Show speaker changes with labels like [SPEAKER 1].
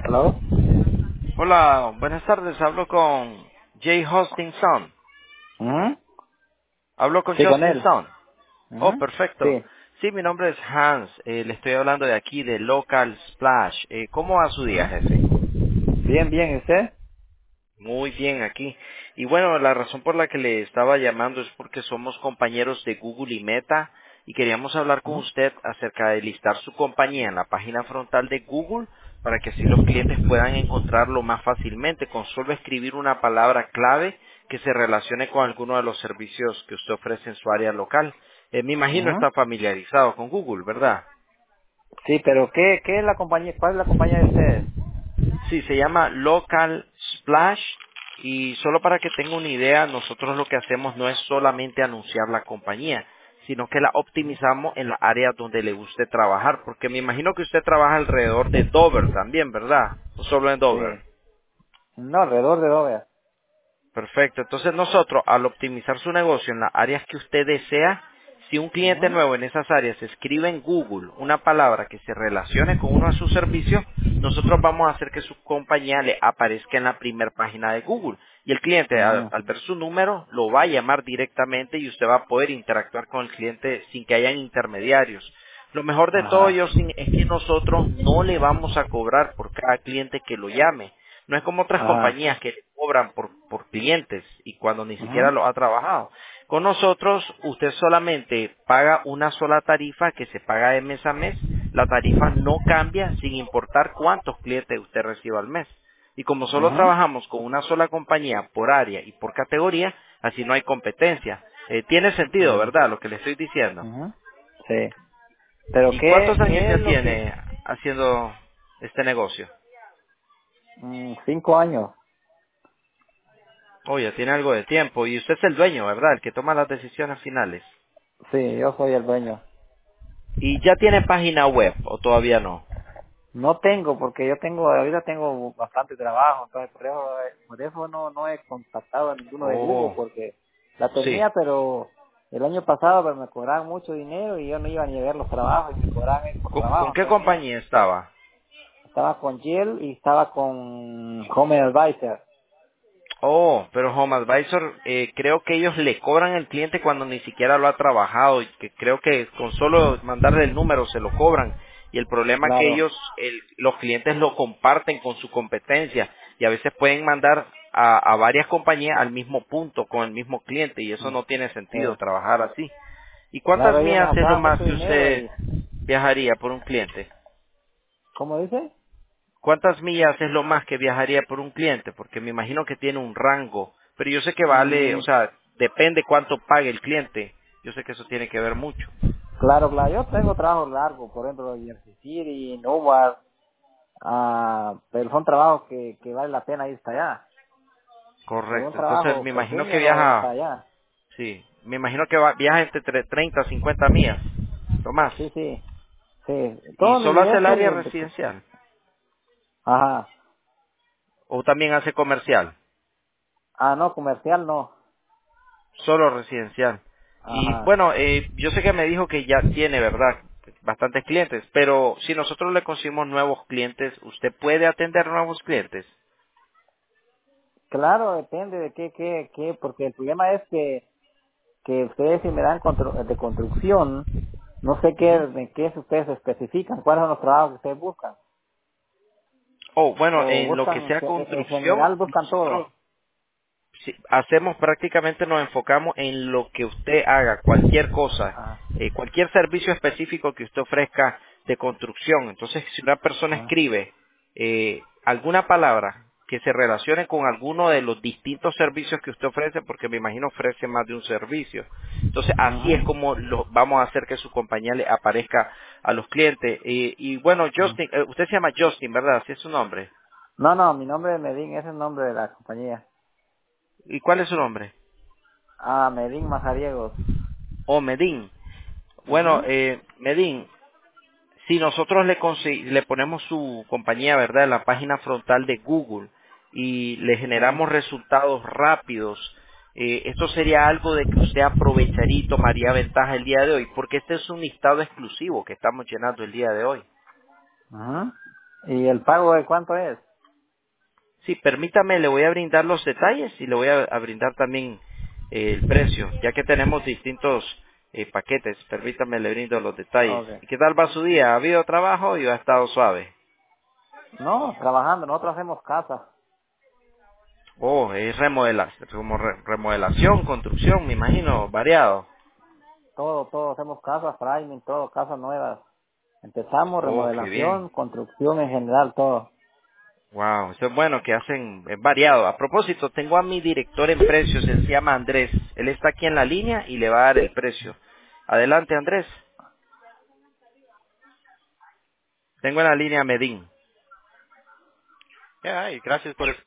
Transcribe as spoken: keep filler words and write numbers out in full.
[SPEAKER 1] ¿Hello?
[SPEAKER 2] Hola, buenas tardes. Hablo con Jay Hosting Sound.
[SPEAKER 1] Ujú.
[SPEAKER 2] Hablo con
[SPEAKER 1] Sí, con
[SPEAKER 2] Justin
[SPEAKER 1] él.
[SPEAKER 2] Sound. Oh,
[SPEAKER 1] Ujú.
[SPEAKER 2] perfecto.
[SPEAKER 1] Sí.
[SPEAKER 2] Sí, mi nombre es Hans. Eh, le estoy hablando de aquí, de Local Splash. Eh, ¿Cómo va su día,
[SPEAKER 1] Ujú.
[SPEAKER 2] jefe?
[SPEAKER 1] Bien, bien, ¿y usted?
[SPEAKER 2] Muy bien aquí. Y bueno, la razón por la que le estaba llamando es porque somos compañeros de Google y Meta y queríamos hablar con
[SPEAKER 1] Ujú.
[SPEAKER 2] usted acerca de listar su compañía en la página frontal de Google para que así los clientes puedan encontrarlo más fácilmente con solo escribir una palabra clave que se relacione con alguno de los servicios que usted ofrece en su área local. Eh, me imagino
[SPEAKER 1] Ujú.
[SPEAKER 2] está familiarizado con Google, ¿verdad?
[SPEAKER 1] Sí, pero ¿qué, qué es la compañía? ¿Cuál es la compañía de ustedes?
[SPEAKER 2] Sí, se llama Local Splash y solo para que tenga una idea, nosotros lo que hacemos no es solamente anunciar la compañía, sino que la
[SPEAKER 1] Ujú.
[SPEAKER 2] optimizamos en la área donde le guste trabajar, porque me imagino que usted trabaja alrededor de Dover también, ¿verdad? O solo en Dover.
[SPEAKER 1] Sí. No, alrededor de Dover.
[SPEAKER 2] Perfecto. Entonces nosotros, al optimizar su negocio en las áreas que usted desea, si un cliente
[SPEAKER 1] Ujú.
[SPEAKER 2] nuevo en esas áreas escribe en Google una palabra que se relacione con uno de sus servicios, nosotros vamos a hacer que su compañía le aparezca en la primera página de Google. Y el cliente, al,
[SPEAKER 1] Ujú.
[SPEAKER 2] al ver su número, lo va a llamar directamente y usted va a poder interactuar con el cliente sin que hayan intermediarios. Lo mejor de todo,
[SPEAKER 1] Ajá.
[SPEAKER 2] Justin, es que nosotros no le vamos a cobrar por cada cliente que lo llame. No es como otras
[SPEAKER 1] Ajá.
[SPEAKER 2] compañías que cobran por, por clientes y cuando ni siquiera
[SPEAKER 1] Ujú.
[SPEAKER 2] lo ha trabajado. Con nosotros, usted solamente paga una sola tarifa que se paga de mes a mes. La tarifa no cambia sin importar cuántos clientes usted reciba al mes. Y como solo
[SPEAKER 1] Ujú.
[SPEAKER 2] trabajamos con una sola compañía por área y por categoría, así no hay competencia. Eh, tiene sentido,
[SPEAKER 1] Ujú.
[SPEAKER 2] ¿verdad? Lo que le estoy diciendo.
[SPEAKER 1] Ujú. Sí. Pero
[SPEAKER 2] ¿Y
[SPEAKER 1] ¿qué,
[SPEAKER 2] cuántos años
[SPEAKER 1] qué
[SPEAKER 2] ya
[SPEAKER 1] es lo que...
[SPEAKER 2] tiene haciendo este negocio?
[SPEAKER 1] Mm, cinco años.
[SPEAKER 2] Oh, ya tiene algo de tiempo. Y usted es el dueño, ¿verdad? El que toma las decisiones finales.
[SPEAKER 1] Sí, yo soy el dueño.
[SPEAKER 2] ¿Y ya tiene página web o todavía no?
[SPEAKER 1] No tengo, porque yo tengo, ahorita tengo bastante trabajo, entonces por eso, eh, por eso no, no he contactado a ninguno de Google,
[SPEAKER 2] Oh,
[SPEAKER 1] porque la
[SPEAKER 2] sí.
[SPEAKER 1] tenía, pero el año pasado pues, me cobraban mucho dinero y yo no iba ni a ver los trabajos y me cobraban por
[SPEAKER 2] ¿Con,
[SPEAKER 1] trabajo,
[SPEAKER 2] con qué
[SPEAKER 1] entonces no.
[SPEAKER 2] compañía estaba?
[SPEAKER 1] Estaba con Yale y estaba con Home Advisor.
[SPEAKER 2] Oh, pero Home Advisor, eh, creo que ellos le cobran al cliente cuando ni siquiera lo ha trabajado y que creo que con solo mandarle el número se lo cobran. Y el problema es que
[SPEAKER 1] Claro.
[SPEAKER 2] ellos, el- los clientes lo comparten con su competencia y a veces pueden mandar a, a varias compañías al mismo punto con el mismo cliente y eso
[SPEAKER 1] Mm,
[SPEAKER 2] no tiene sentido
[SPEAKER 1] sí.
[SPEAKER 2] trabajar así. ¿Y cuántas
[SPEAKER 1] Claro, ellos me
[SPEAKER 2] millas es lo
[SPEAKER 1] sacaban
[SPEAKER 2] más
[SPEAKER 1] mucho
[SPEAKER 2] que
[SPEAKER 1] dinero
[SPEAKER 2] usted
[SPEAKER 1] y,
[SPEAKER 2] viajaría por un cliente?
[SPEAKER 1] ¿cómo dice?
[SPEAKER 2] ¿Cuántas millas es lo más que viajaría por un cliente? Porque me imagino que tiene un rango, pero yo sé que vale, o
[SPEAKER 1] Mm,
[SPEAKER 2] sea, depende cuánto pague el cliente. Yo sé que eso tiene que ver mucho.
[SPEAKER 1] claro, claro, yo tengo trabajo largo, por ejemplo, en Jersey City, Newark. Ah, pero son trabajos que, que vale la pena ir hasta allá. Pero un
[SPEAKER 2] Correcto. Entonces
[SPEAKER 1] trabajo
[SPEAKER 2] me imagino que
[SPEAKER 1] pequeño no voy hasta
[SPEAKER 2] viaja,
[SPEAKER 1] allá.
[SPEAKER 2] sí, me imagino que va, viaja entre tre- treinta a cincuenta millas, lo más.
[SPEAKER 1] Sí, sí, sí.
[SPEAKER 2] Y
[SPEAKER 1] Todo
[SPEAKER 2] solo
[SPEAKER 1] mi
[SPEAKER 2] hace el
[SPEAKER 1] esto
[SPEAKER 2] área
[SPEAKER 1] de, de-
[SPEAKER 2] residencial.
[SPEAKER 1] ajá.
[SPEAKER 2] O también hace comercial.
[SPEAKER 1] Ah, no, comercial no.
[SPEAKER 2] Solo residencial. Y
[SPEAKER 1] Ajá.
[SPEAKER 2] bueno, eh, yo sé que me dijo que ya tiene, ¿verdad? Bastantes clientes, pero si nosotros le conseguimos nuevos clientes, ¿usted puede atender nuevos clientes?
[SPEAKER 1] Claro, depende de qué, qué, qué, porque el problema es que, que ustedes si me dan constru- de construcción, no sé qué,
[SPEAKER 2] Ujú.
[SPEAKER 1] de qué ustedes especifican, cuáles son los trabajos que ustedes buscan.
[SPEAKER 2] Oh, bueno,
[SPEAKER 1] O
[SPEAKER 2] en lo que
[SPEAKER 1] buscan,
[SPEAKER 2] sea
[SPEAKER 1] ge- en
[SPEAKER 2] construcción,
[SPEAKER 1] general buscan
[SPEAKER 2] nosotros
[SPEAKER 1] todo.
[SPEAKER 2] sí, hacemos prácticamente, nos enfocamos en lo que usted haga, cualquier cosa,
[SPEAKER 1] Ajá.
[SPEAKER 2] eh, cualquier servicio específico que usted ofrezca de construcción. Entonces, si una persona
[SPEAKER 1] Ajá.
[SPEAKER 2] escribe eh, alguna palabra que se relacione con alguno de los distintos servicios que usted ofrece, porque me imagino ofrece más de un servicio. Entonces, así es
[SPEAKER 1] Ajá.
[SPEAKER 2] como lo, vamos a hacer que su compañía le aparezca a los clientes. Eh, y bueno,
[SPEAKER 1] Ajá.
[SPEAKER 2] Justin, eh, usted se llama Justin, ¿verdad? Así es su nombre.
[SPEAKER 1] No, no, mi nombre es Medin, ese es el nombre de la compañía.
[SPEAKER 2] ¿Y cuál es su nombre?
[SPEAKER 1] Ah, Medin Mazariegos.
[SPEAKER 2] Oh, Medin. Bueno,
[SPEAKER 1] Ujú,
[SPEAKER 2] eh, Medin, si nosotros le, consi- le ponemos su compañía, ¿verdad?, en la página frontal de Google y le
[SPEAKER 1] ujú,
[SPEAKER 2] generamos resultados rápidos, eh, esto sería algo de que usted aprovecharía y tomaría ventaja el día de hoy, porque este es un listado exclusivo que estamos llenando el día de hoy.
[SPEAKER 1] ujú. ¿Y el pago de cuánto es?
[SPEAKER 2] Sí, permítame, le voy a brindar los detalles y le voy a, a brindar también eh, el precio, ya que tenemos distintos eh, paquetes. Permítame, le brindo los detalles.
[SPEAKER 1] Okay.
[SPEAKER 2] ¿Y qué tal va su día? ¿Ha habido trabajo y ha estado suave?
[SPEAKER 1] No, trabajando, nosotros hacemos casa.
[SPEAKER 2] Oh, es remodela- como re- remodelación, construcción, me imagino, variado.
[SPEAKER 1] Todo, todo, hacemos casas, framing, todo, casas nuevas. Empezamos
[SPEAKER 2] Oh, qué bien.
[SPEAKER 1] remodelación, construcción en general, todo.
[SPEAKER 2] Wow, eso es bueno que hacen, es variado. A propósito, tengo a mi director en precios, él se llama Andrés. Él está aquí en la línea y le va a dar el precio. Adelante, Andrés. Tengo en la línea a Medín.
[SPEAKER 3] Ya, y gracias por